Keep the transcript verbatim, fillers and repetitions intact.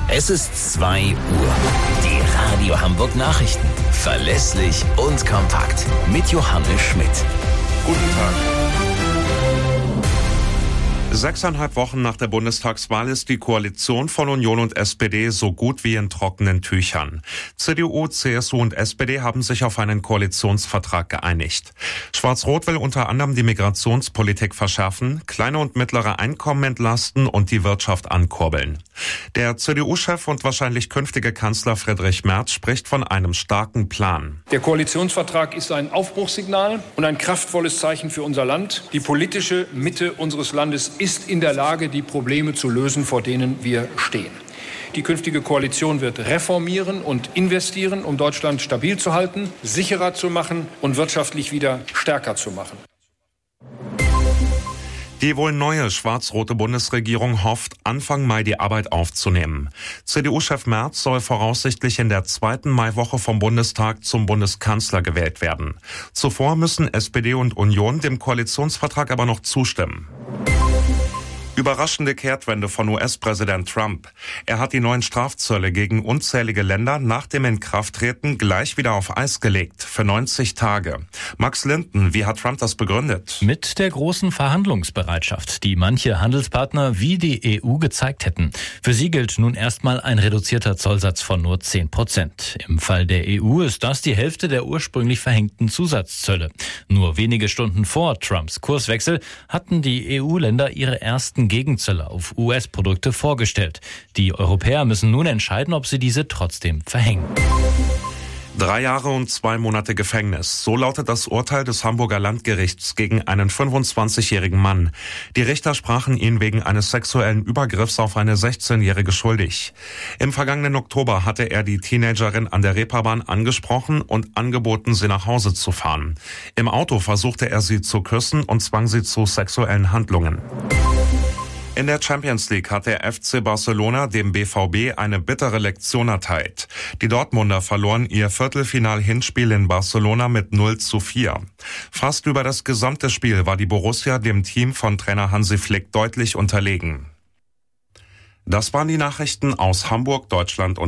Es ist zwei Uhr. Die Radio Hamburg Nachrichten. Verlässlich und kompakt. Mit Johannes Schmidt. Guten Tag. Sechseinhalb Wochen nach der Bundestagswahl ist die Koalition von Union und S P D so gut wie in trockenen Tüchern. C D U, C S U und S P D haben sich auf einen Koalitionsvertrag geeinigt. Schwarz-Rot will unter anderem die Migrationspolitik verschärfen, kleine und mittlere Einkommen entlasten und die Wirtschaft ankurbeln. Der C D U-Chef und wahrscheinlich künftige Kanzler Friedrich Merz spricht von einem starken Plan. Der Koalitionsvertrag ist ein Aufbruchssignal und ein kraftvolles Zeichen für unser Land. Die politische Mitte unseres Landes ist in der Lage, die Probleme zu lösen, vor denen wir stehen. Die künftige Koalition wird reformieren und investieren, um Deutschland stabil zu halten, sicherer zu machen und wirtschaftlich wieder stärker zu machen. Die wohl neue schwarz-rote Bundesregierung hofft, Anfang Mai die Arbeit aufzunehmen. C D U-Chef Merz soll voraussichtlich in der zweiten Maiwoche vom Bundestag zum Bundeskanzler gewählt werden. Zuvor müssen S P D und Union dem Koalitionsvertrag aber noch zustimmen. Überraschende Kehrtwende von U S-Präsident Trump. Er hat die neuen Strafzölle gegen unzählige Länder nach dem Inkrafttreten gleich wieder auf Eis gelegt, für neunzig Tage. Max Linden, wie hat Trump das begründet? Mit der großen Verhandlungsbereitschaft, die manche Handelspartner wie die E U gezeigt hätten. Für sie gilt nun erstmal ein reduzierter Zollsatz von nur zehn Prozent. Im Fall der E U ist das die Hälfte der ursprünglich verhängten Zusatzzölle. Nur wenige Stunden vor Trumps Kurswechsel hatten die E U-Länder ihre ersten Gegenzölle auf U S-Produkte vorgestellt. Die Europäer müssen nun entscheiden, ob sie diese trotzdem verhängen. Drei Jahre und zwei Monate Gefängnis. So lautet das Urteil des Hamburger Landgerichts gegen einen fünfundzwanzigjährigen Mann. Die Richter sprachen ihn wegen eines sexuellen Übergriffs auf eine sechzehnjährige schuldig. Im vergangenen Oktober hatte er die Teenagerin an der Reeperbahn angesprochen und angeboten, sie nach Hause zu fahren. Im Auto versuchte er sie zu küssen und zwang sie zu sexuellen Handlungen. In der Champions League hat der F C Barcelona dem B V B eine bittere Lektion erteilt. Die Dortmunder verloren ihr Viertelfinal-Hinspiel in Barcelona mit null zu vier. Fast über das gesamte Spiel war die Borussia dem Team von Trainer Hansi Flick deutlich unterlegen. Das waren die Nachrichten aus Hamburg, Deutschland und